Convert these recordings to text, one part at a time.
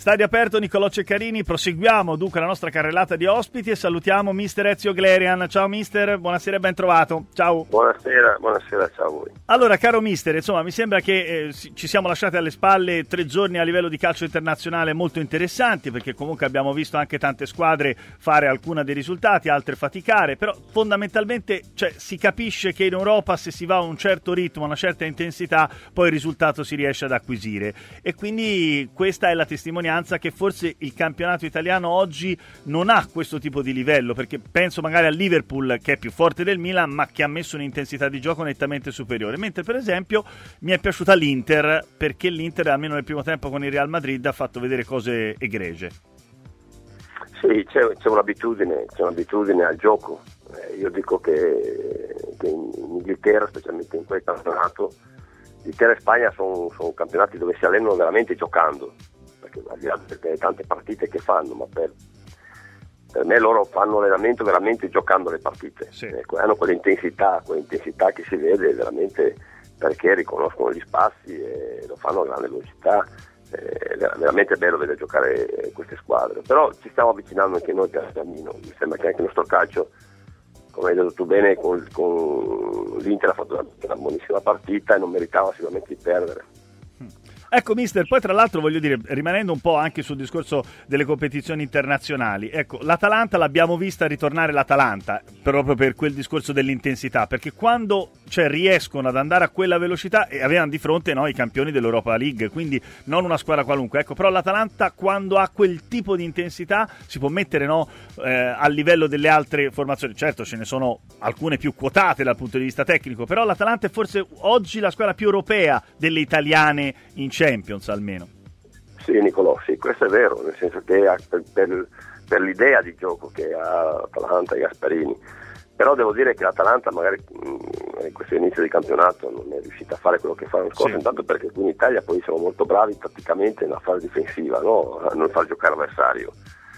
Stadio Aperto, Niccolò Ceccarini, proseguiamo dunque la nostra carrellata di ospiti e salutiamo mister Ezio Glerian. Ciao mister, buonasera e ben trovato. Ciao. Buonasera, ciao a voi. Allora, caro mister, insomma, mi sembra che ci siamo lasciati alle spalle 3 giorni a livello di calcio internazionale molto interessanti, perché comunque abbiamo visto anche tante squadre fare alcuni dei risultati, altre faticare, però fondamentalmente si capisce che in Europa se si va a un certo ritmo, a una certa intensità, poi il risultato si riesce ad acquisire, e quindi questa è la testimonianza che forse il campionato italiano oggi non ha questo tipo di livello, perché penso magari al Liverpool che è più forte del Milan ma che ha messo un'intensità di gioco nettamente superiore, mentre per esempio mi è piaciuta l'Inter, perché l'Inter almeno nel primo tempo con il Real Madrid ha fatto vedere cose egregie. Sì, c'è un'abitudine al gioco. Io dico che in Inghilterra, specialmente in quel campionato, Inghilterra e Spagna sono campionati dove si allenano veramente giocando, perché al di là delle tante partite che fanno, ma per me loro fanno allenamento veramente giocando le partite. Sì. Hanno quell'intensità che si vede veramente, perché riconoscono gli spazi e lo fanno a grande velocità. È veramente bello vedere giocare queste squadre, però ci stiamo avvicinando anche noi pian pianino. Mi sembra che anche il nostro calcio, come hai detto tu bene, con l'Inter ha fatto una buonissima partita e non meritava sicuramente di perdere. Ecco mister, poi tra l'altro voglio dire, rimanendo un po' anche sul discorso delle competizioni internazionali, ecco, l'Atalanta l'abbiamo vista ritornare l'Atalanta, proprio per quel discorso dell'intensità, perché quando riescono ad andare a quella velocità, e avevano di fronte i campioni dell'Europa League, quindi non una squadra qualunque, ecco, però l'Atalanta quando ha quel tipo di intensità si può mettere a livello delle altre formazioni. Certo ce ne sono alcune più quotate dal punto di vista tecnico, però l'Atalanta è forse oggi la squadra più europea delle italiane in Champions almeno. Sì Niccolò, sì, questo è vero, nel senso che per l'idea di gioco che ha Atalanta e Gasperini, però devo dire che l'Atalanta magari in questo inizio di campionato non è riuscita a fare quello che fa l'anno scorso, intanto perché qui in Italia poi siamo molto bravi tatticamente nella fase difensiva, a non far giocare l'avversario,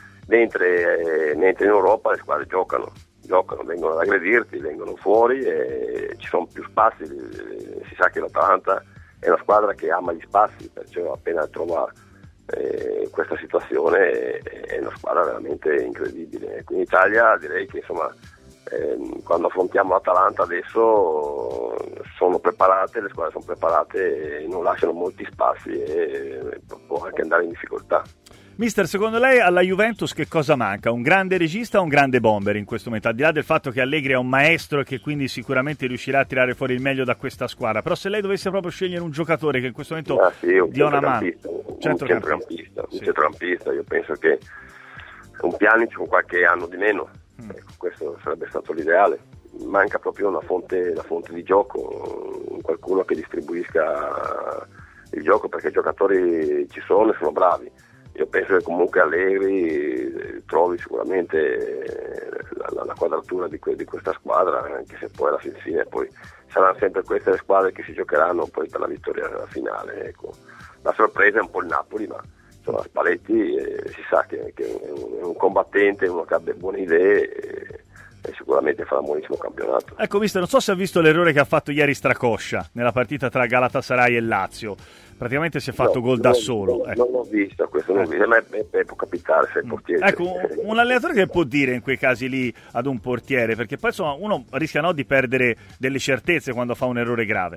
mentre in Europa le squadre giocano, vengono ad aggredirti, vengono fuori e ci sono più spazi. Si sa che l'Atalanta è una squadra che ama gli spazi, perciò appena trova questa situazione è una squadra veramente incredibile. Qui in Italia direi che insomma quando affrontiamo l'Atalanta adesso sono preparate, le squadre sono preparate e non lasciano molti spazi e può anche andare in difficoltà. Mister, secondo lei alla Juventus che cosa manca? Un grande regista o un grande bomber in questo momento? Al di là del fatto che Allegri è un maestro e che quindi sicuramente riuscirà a tirare fuori il meglio da questa squadra, però se lei dovesse proprio scegliere un giocatore che in questo momento dia una mano, un centrocampista, io penso che un Pjanic con qualche anno di meno, questo sarebbe stato l'ideale. Manca proprio una fonte di gioco, qualcuno che distribuisca il gioco, perché i giocatori ci sono e sono bravi. Io penso che comunque Allegri trovi sicuramente la quadratura di questa squadra, anche se poi alla fine poi saranno sempre queste le squadre che si giocheranno poi per la vittoria finale. Ecco. La sorpresa è un po' il Napoli, ma insomma Spalletti si sa che è un combattente, uno che ha buone idee e sicuramente farà un buonissimo campionato. Ecco mister, non so se ha visto l'errore che ha fatto ieri Stracoscia nella partita tra Galatasaray e Lazio. Praticamente si è fatto gol da solo. Non l'ho visto, questo non l'ho visto, ma può capitare se il portiere. Ecco, un allenatore che può dire in quei casi lì ad un portiere, perché poi insomma uno rischia di perdere delle certezze quando fa un errore grave.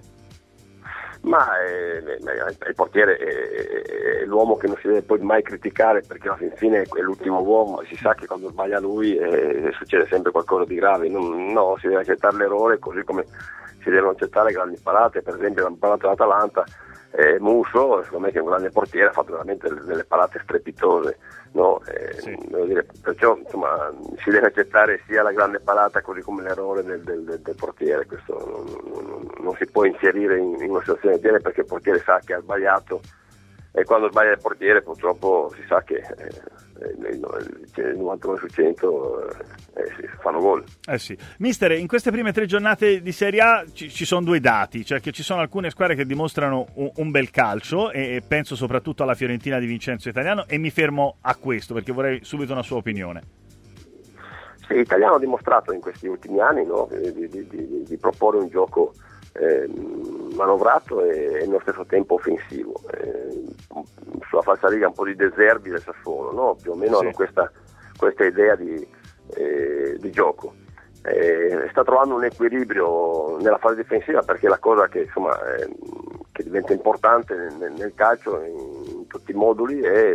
Ma il portiere è l'uomo che non si deve poi mai criticare, perché alla fine è l'ultimo uomo e si sa che quando sbaglia lui succede sempre qualcosa di grave. No, si deve accettare l'errore, così come si devono accettare grandi parate. Per esempio la parata dell'Atalanta, Musso, secondo me, che è un grande portiere, ha fatto veramente delle parate strepitose, no? Devo dire, perciò insomma si deve accettare sia la grande parata così come l'errore del portiere. Questo non si può inserire in una situazione del genere, perché il portiere sa che ha sbagliato, e quando sbaglia il portiere purtroppo si sa che il 99 su 100 si fanno gol. Sì. Mister, in queste prime 3 giornate di Serie A ci sono 2 dati, cioè che ci sono alcune squadre che dimostrano un bel calcio, e penso soprattutto alla Fiorentina di Vincenzo Italiano, e mi fermo a questo perché vorrei subito una sua opinione. Sì, l'Italiano ha dimostrato in questi ultimi anni, no? di proporre un gioco manovrato e nello stesso tempo offensivo. Sulla falsariga un po' di De Zerbi del Sassuolo, no? Più o meno hanno questa idea di gioco. Sta trovando un equilibrio nella fase difensiva, perché la cosa che insomma che diventa importante nel calcio in tutti i moduli è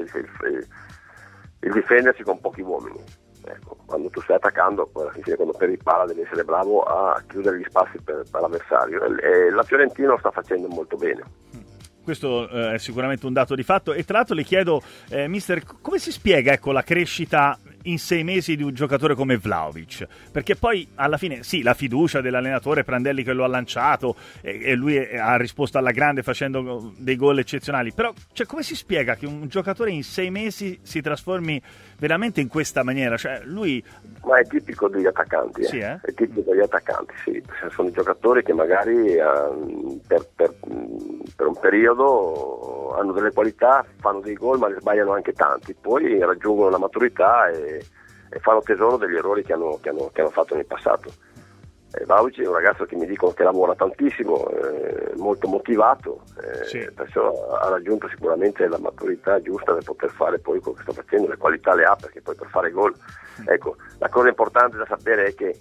il difendersi con pochi uomini. Ecco, quando tu stai attaccando, poi alla fine quando perdi palla devi essere bravo a chiudere gli spazi per l'avversario, e la Fiorentina lo sta facendo molto bene. Questo è sicuramente un dato di fatto. E tra l'altro le chiedo, mister, come si spiega, ecco, la crescita in 6 mesi di un giocatore come Vlahovic? Perché poi alla fine sì, la fiducia dell'allenatore Prandelli che lo ha lanciato e lui ha risposto alla grande facendo dei gol eccezionali, però cioè, come si spiega che un giocatore in 6 mesi si trasformi veramente in questa maniera? Cioè, lui... Ma è tipico degli attaccanti, Sì, eh? È tipico degli attaccanti, sì. Sono giocatori che magari per un periodo hanno delle qualità, fanno dei gol, ma ne sbagliano anche tanti, poi raggiungono la maturità e fanno tesoro degli errori che hanno fatto nel passato. Vlahovic è un ragazzo che mi dicono che lavora tantissimo, molto motivato, perciò ha raggiunto sicuramente la maturità giusta per poter fare poi quello che sta facendo, le qualità le ha, perché poi per fare gol, ecco, la cosa importante da sapere è che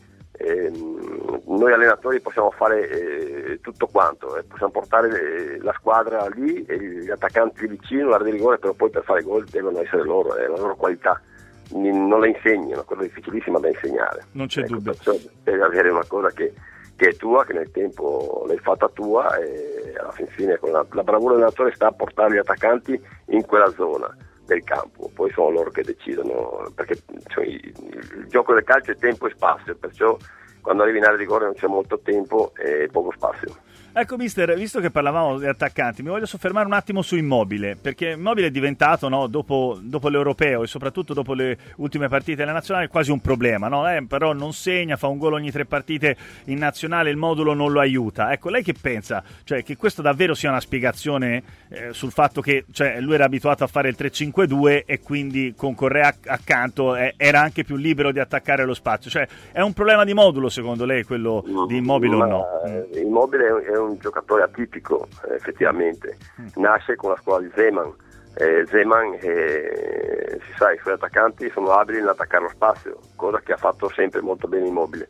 noi allenatori possiamo fare tutto quanto, possiamo portare la squadra lì e gli attaccanti vicino, l'area di rigore, però poi per fare gol devono essere loro, è la loro qualità. Non la insegni, è una cosa difficilissima da insegnare. Non c'è dubbio. Devi avere una cosa che è tua, che nel tempo l'hai fatta tua, e alla fine con la bravura dell'allenatore sta a portare gli attaccanti in quella zona del campo, poi sono loro che decidono, perché cioè, il gioco del calcio è tempo e spazio, perciò quando arrivi in area di rigore non c'è molto tempo e poco spazio. Ecco mister, visto che parlavamo di attaccanti, mi voglio soffermare un attimo su Immobile, perché Immobile è diventato, no, dopo l'Europeo e soprattutto dopo le ultime partite della nazionale, quasi un problema, no? Però non segna, fa un gol ogni 3 partite in nazionale, il modulo non lo aiuta. Ecco, lei che pensa? Cioè, che questo davvero sia una spiegazione sul fatto che cioè, lui era abituato a fare il 3-5-2 e quindi con Correa accanto era anche più libero di attaccare lo spazio. Cioè, è un problema di modulo secondo lei quello di Immobile o no? Immobile è un giocatore atipico, effettivamente. Nasce con la scuola di Zeman. Zeman, si sa, i suoi attaccanti sono abili nell'attaccare lo spazio, cosa che ha fatto sempre molto bene Immobile.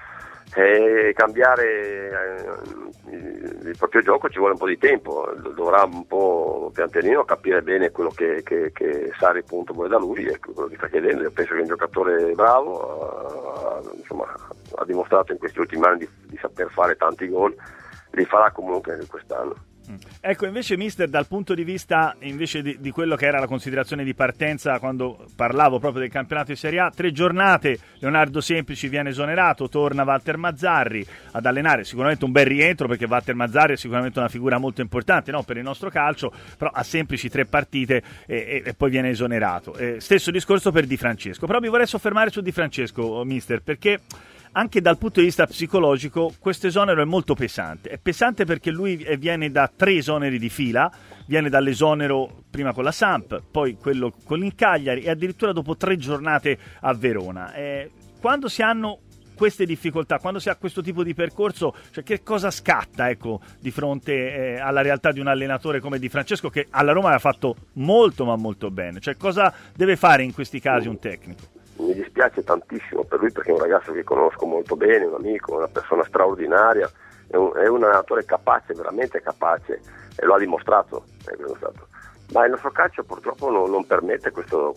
Cambiare il proprio gioco ci vuole un po' di tempo, dovrà un po' pian pianino capire bene quello che Sarri appunto vuole da lui e quello che sta chiedendo. Io penso che è un giocatore bravo, ha dimostrato in questi ultimi anni di saper fare tanti gol, li farà comunque anche quest'anno. Ecco, invece mister, dal punto di vista invece di quello che era la considerazione di partenza quando parlavo proprio del campionato di Serie A, 3 giornate, Leonardo Semplici viene esonerato, torna Walter Mazzarri ad allenare, sicuramente un bel rientro perché Walter Mazzarri è sicuramente una figura molto importante, no, per il nostro calcio, però a Semplici 3 partite e poi viene esonerato. Stesso discorso per Di Francesco, però mi vorrei soffermare su Di Francesco, mister, perché anche dal punto di vista psicologico questo esonero è molto pesante. È pesante perché lui viene da 3 esoneri di fila, viene dall'esonero prima con la Samp, poi quello con il Cagliari e addirittura dopo 3 giornate a Verona. Quando si hanno queste difficoltà, quando si ha questo tipo di percorso, cioè che cosa scatta, ecco, di fronte alla realtà di un allenatore come Di Francesco, che alla Roma ha fatto molto ma molto bene? Cioè cosa deve fare in questi casi un tecnico? Mi dispiace tantissimo per lui perché è un ragazzo che conosco molto bene, un amico, una persona straordinaria, è un allenatore capace, veramente capace, e lo ha dimostrato. Ma il nostro calcio purtroppo non permette questo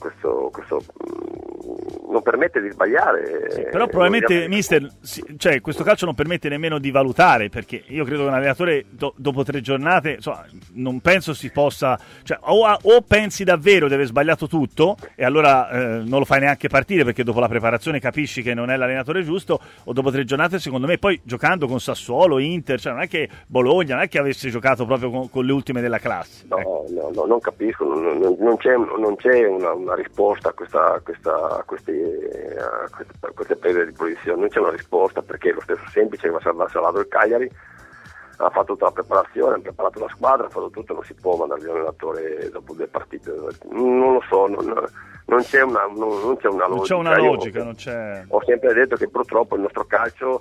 non permette di sbagliare. Sì, però probabilmente mister, cioè questo calcio non permette nemmeno di valutare, perché io credo che un allenatore dopo 3 giornate, insomma, non penso si possa, cioè, o pensi davvero di aver sbagliato tutto e allora non lo fai neanche partire perché dopo la preparazione capisci che non è l'allenatore giusto, o dopo 3 giornate secondo me poi giocando con Sassuolo, Inter, cioè non è che Bologna, non è che avesse giocato proprio con le ultime della classe. No, non capisco, non c'è una risposta a queste prese di posizione, non c'è una risposta, perché lo stesso Semplice che va salvato il Cagliari ha fatto tutta la preparazione, ha preparato la squadra, ha fatto tutto, non si può mandare via l'allenatore dopo 2 partite. Non lo so, non c'è una logica. Non c'è una logica, non c'è. Ho sempre detto che purtroppo il nostro calcio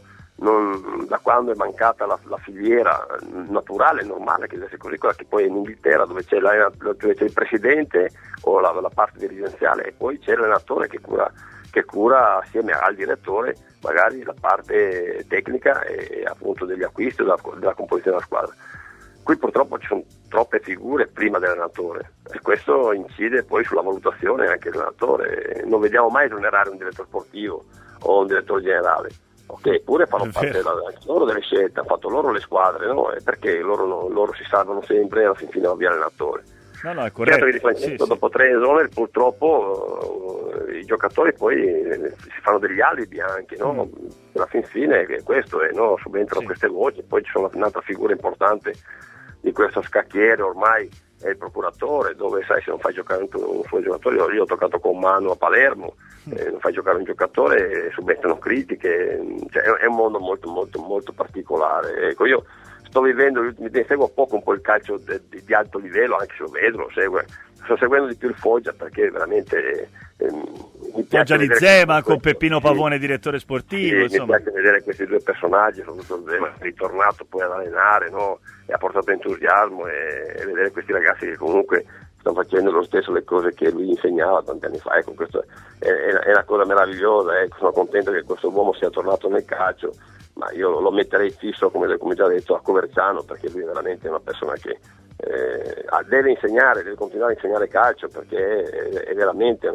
da quando è mancata la filiera naturale, normale, che deve essere così, quella che poi è in Inghilterra, dove c'è il presidente o la parte dirigenziale, e poi c'è l'allenatore che cura assieme al direttore magari la parte tecnica e appunto degli acquisti, della composizione della squadra. Qui purtroppo ci sono troppe figure prima dell'allenatore e questo incide poi sulla valutazione anche dell'allenatore. Non vediamo mai esonerare un direttore sportivo o un direttore generale. Ok, pure fanno parte loro delle scelte, hanno fatto loro le squadre, no? Perché loro si salvano sempre e alla fine va via l'allenatore. No, è corretto. Certo, dopo 3 zone purtroppo i giocatori poi si fanno degli alibi anche, no? Alla fine questo è, no? Subentrano queste voci, poi ci sono un'altra figura importante di questo scacchiere ormai è il procuratore, dove sai, se non fai giocare un suo giocatore, io ho toccato con Manu a Palermo, non fai giocare un giocatore subentrano critiche, cioè è un mondo molto molto molto particolare. Ecco, io sto vivendo, seguo poco un po' il calcio di alto livello, anche se lo vedo, sto seguendo di più il Foggia perché veramente mi piace. Foggia di Zema con Peppino Pavone, direttore sportivo. Sì, mi piace vedere questi due personaggi, soprattutto Zema, è ritornato poi ad allenare, no? E ha portato entusiasmo e vedere questi ragazzi che comunque stanno facendo lo stesso le cose che lui insegnava tanti anni fa. Ecco, questo è una cosa meravigliosa, ecco, sono contento che questo uomo sia tornato nel calcio, ma io lo metterei fisso, come già detto, a Coverciano, perché lui è veramente una persona che deve insegnare, deve continuare a insegnare calcio, perché è veramente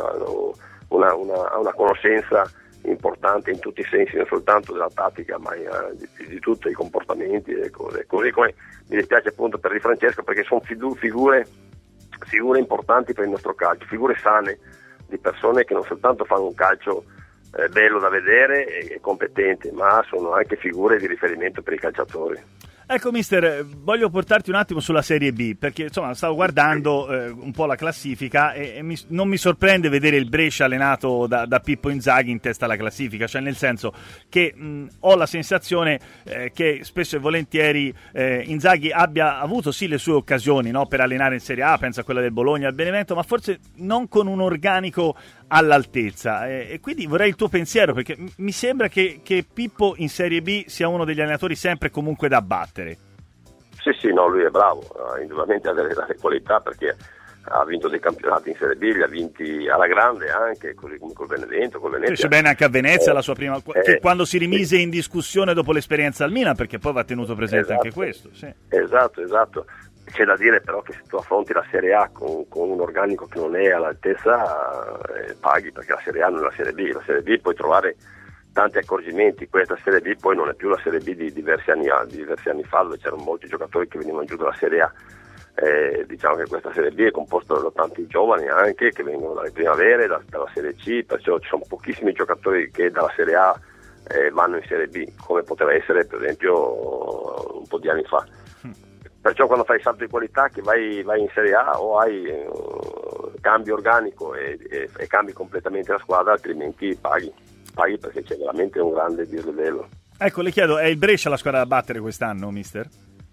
una conoscenza importante in tutti i sensi, non soltanto della tattica, ma di tutti i comportamenti e cose. Così come mi dispiace appunto per Di Francesco, perché sono figure importanti per il nostro calcio, figure sane, di persone che non soltanto fanno un calcio bello da vedere e competente, ma sono anche figure di riferimento per i calciatori. Ecco mister, voglio portarti un attimo sulla Serie B, perché insomma stavo guardando un po' la classifica e non mi sorprende vedere il Brescia allenato da Pippo Inzaghi in testa alla classifica, cioè nel senso che ho la sensazione che spesso e volentieri Inzaghi abbia avuto sì le sue occasioni, no, per allenare in Serie A, penso a quella del Bologna, al Benevento, ma forse non con un organico all'altezza, e quindi vorrei il tuo pensiero, perché mi sembra che Pippo in Serie B sia uno degli allenatori sempre comunque da battere. Sì, no, lui è bravo, indubbiamente ha delle qualità, perché ha vinto dei campionati in Serie B, li ha vinti alla grande anche, così come col Benevento, col Venezia. Fece bene anche a Venezia la sua prima, che quando si rimise in discussione dopo l'esperienza al Milan, perché poi va tenuto presente anche questo. Sì. Esatto. C'è da dire però che se tu affronti la Serie A con un organico che non è all'altezza, paghi, perché la Serie A non è la Serie B. La Serie B puoi trovare tanti accorgimenti, questa Serie B poi non è più la Serie B di diversi anni fa, dove c'erano molti giocatori che venivano giù dalla Serie A. Diciamo che questa Serie B è composta da tanti giovani anche, che vengono dalle primavere, dalla Serie C, perciò ci sono pochissimi giocatori che dalla Serie A vanno in Serie B, come poteva essere per esempio un po' di anni fa. Perciò quando fai il salto di qualità, che vai in Serie A, o hai cambio organico e cambi completamente la squadra, altrimenti paghi perché c'è veramente un grande dislivello. Ecco, le chiedo, è il Brescia la squadra da battere quest'anno, mister?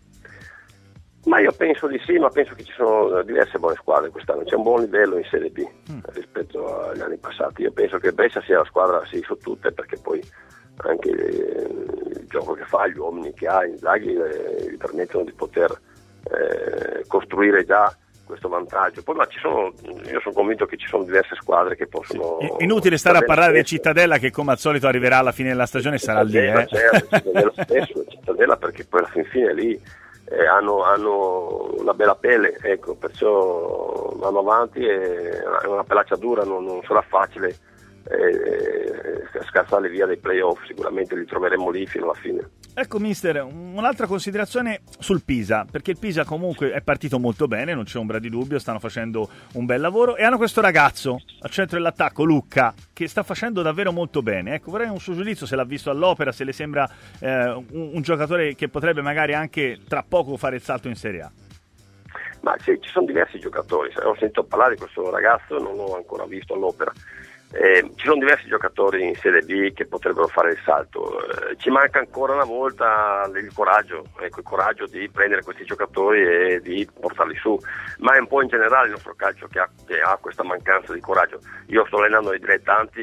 Ma io penso di sì, ma penso che ci sono diverse buone squadre quest'anno, c'è un buon livello in Serie B rispetto agli anni passati. Io penso che il Brescia sia la squadra su tutte, perché poi anche il gioco che fa, gli uomini che ha, Inzaghi gli permettono di poter costruire già questo vantaggio. Poi io sono convinto che ci sono diverse squadre che possono... Inutile stare a parlare del Cittadella, che come al solito arriverà alla fine della stagione e sarà lì. Certo, Cittadella, perché poi alla fine lì hanno una bella pelle, ecco, perciò vanno avanti, e è una pelaccia dura, non sarà facile scansare via dei playoff, sicuramente li troveremo lì fino alla fine. Ecco mister, un'altra considerazione sul Pisa, perché il Pisa comunque è partito molto bene, non c'è ombra di dubbio, stanno facendo un bel lavoro, e hanno questo ragazzo al centro dell'attacco, Lucca, che sta facendo davvero molto bene. Ecco, vorrei un suo giudizio, se l'ha visto all'opera, se le sembra un giocatore che potrebbe magari anche tra poco fare il salto in Serie A. Ma sì, ci sono diversi giocatori, ho sentito parlare di questo ragazzo, non l'ho ancora visto all'opera. Ci sono diversi giocatori in Serie B che potrebbero fare il salto, ci manca ancora una volta il coraggio di prendere questi giocatori e di portarli su, ma è un po' in generale il nostro calcio che ha questa mancanza di coraggio. Io sto allenando i dilettanti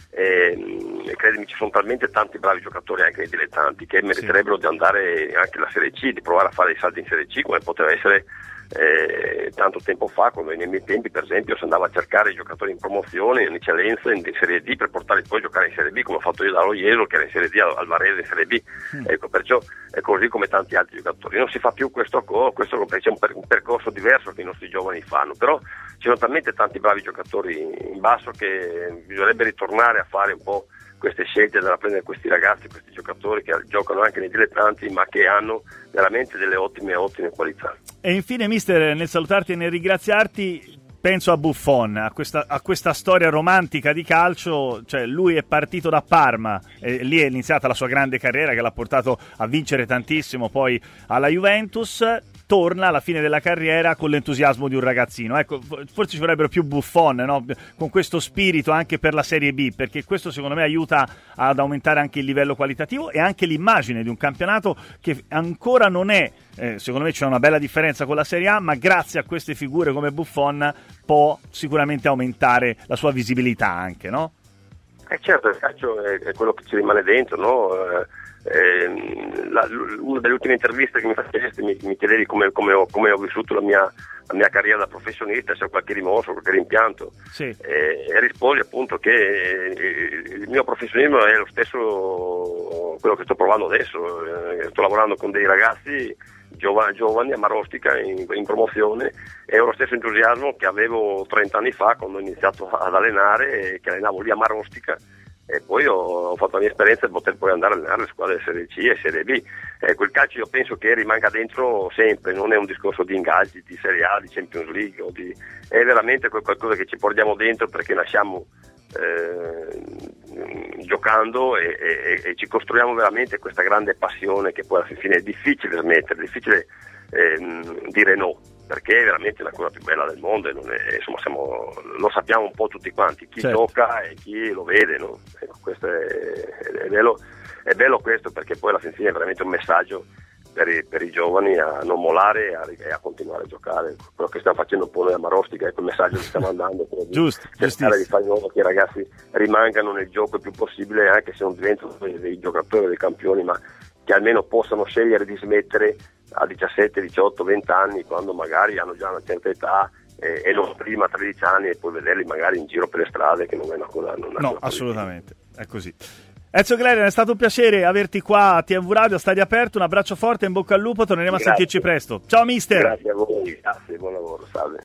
credimi, ci sono talmente tanti bravi giocatori anche nei dilettanti che meriterebbero di andare anche alla Serie C, di provare a fare i salti in Serie C, come poteva essere tanto tempo fa, quando nei miei tempi per esempio si andava a cercare i giocatori in promozione, in eccellenza, in Serie D, per portarli poi a giocare in Serie B, come ho fatto io da Jesolo, che era in Serie D, al Varese in Serie B. Ecco, perciò è così come tanti altri giocatori. Non si fa più questo c'è un percorso diverso che i nostri giovani fanno, però ci sono talmente tanti bravi giocatori in basso che bisognerebbe ritornare a fare un po' queste scelte, da prendere questi ragazzi, questi giocatori che giocano anche nei dilettanti, ma che hanno veramente delle ottime qualità. E infine, mister, nel salutarti e nel ringraziarti, penso a Buffon, a questa storia romantica di calcio. Cioè, lui è partito da Parma, lì è iniziata la sua grande carriera che l'ha portato a vincere tantissimo, poi alla Juventus. Torna alla fine della carriera con l'entusiasmo di un ragazzino. Ecco, forse ci vorrebbero più Buffon, no? Con questo spirito anche per la Serie B, perché questo secondo me aiuta ad aumentare anche il livello qualitativo e anche l'immagine di un campionato che ancora non è, secondo me c'è una bella differenza con la Serie A, ma grazie a queste figure come Buffon può sicuramente aumentare la sua visibilità anche, no? Certo, il calcio è quello che ci rimane dentro, no? Una delle ultime interviste che mi facesti mi chiedevi come ho vissuto la mia carriera da professionista, se ho qualche rimorso, qualche rimpianto, sì. E risposi appunto che il mio professionismo è lo stesso quello che sto provando adesso. Sto lavorando con dei ragazzi giovani a Marostica in promozione, e ho lo stesso entusiasmo che avevo 30 anni fa quando ho iniziato ad allenare, che allenavo lì a Marostica, e poi ho fatto la mia esperienza di poter poi andare a allenare le squadre di Serie C e Serie B. Quel calcio io penso che rimanga dentro sempre, non è un discorso di ingaggi, di Serie A, di Champions League, è veramente qualcosa che ci portiamo dentro perché nasciamo giocando e ci costruiamo veramente questa grande passione che poi alla fine è difficile smettere, è difficile dire no, perché è veramente la cosa più bella del mondo e insomma lo sappiamo un po' tutti quanti, chi certo. gioca e chi lo vede, no? Questo è bello questo, perché poi alla fine è veramente un messaggio per i giovani a non mollare e a continuare a giocare. Quello che stiamo facendo un po' noi a Marostica è quel messaggio che stiamo andando, cercare di fare in modo che i ragazzi rimangano nel gioco il più possibile, anche se non diventano dei giocatori o dei campioni, ma che almeno possano scegliere di smettere a 17, 18, 20 anni, quando magari hanno già una certa età, e non prima a 13 anni, e poi vederli magari in giro per le strade, che non è una cosa. No, assolutamente, è così. Ezio Glerian, è stato un piacere averti qua a TMV Radio, a Stadio Aperto. Un abbraccio forte, in bocca al lupo, torneremo a sentirci presto. Ciao mister. Grazie a voi, grazie, buon lavoro, salve.